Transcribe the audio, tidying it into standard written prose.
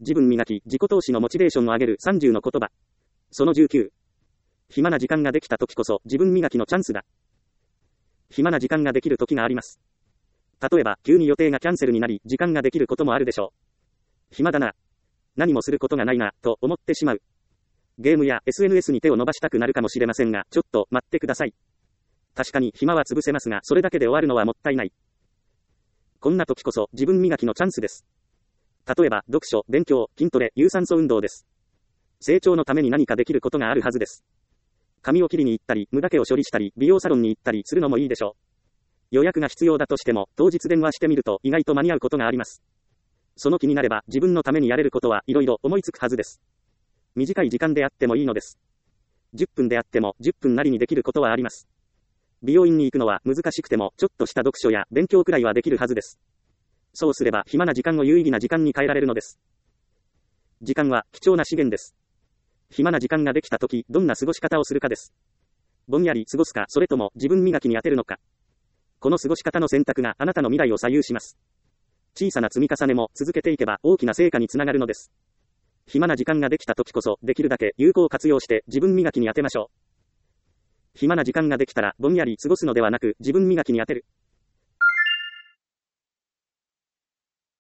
自分磨き、自己投資のモチベーションを上げる30の言葉。その19。暇な時間ができた時こそ自分磨きのチャンスだ。暇な時間ができる時があります。例えば、急に予定がキャンセルになり、時間ができることもあるでしょう。暇だな。何もすることがないな、と思ってしまう。ゲームや SNS に手を伸ばしたくなるかもしれませんが、ちょっと待ってください。確かに暇は潰せますが、それだけで終わるのはもったいない。こんな時こそ自分磨きのチャンスです。例えば、読書、勉強、筋トレ、有酸素運動です。成長のために何かできることがあるはずです。髪を切りに行ったり、無駄毛を処理したり、美容サロンに行ったりするのもいいでしょう。予約が必要だとしても、当日電話してみると意外と間に合うことがあります。その気になれば、自分のためにやれることはいろいろ思いつくはずです。短い時間であってもいいのです。10分であっても10分なりにできることはあります。美容院に行くのは難しくても、ちょっとした読書や勉強くらいはできるはずです。そうすれば、暇な時間を有意義な時間に変えられるのです。時間は貴重な資源です。暇な時間ができたとき、どんな過ごし方をするかです。ぼんやり過ごすか、それとも自分磨きに当てるのか。この過ごし方の選択があなたの未来を左右します。小さな積み重ねも続けていけば大きな成果につながるのです。暇な時間ができたときこそ、できるだけ有効活用して自分磨きに当てましょう。暇な時間ができたらぼんやり過ごすのではなく、自分磨きに当てる。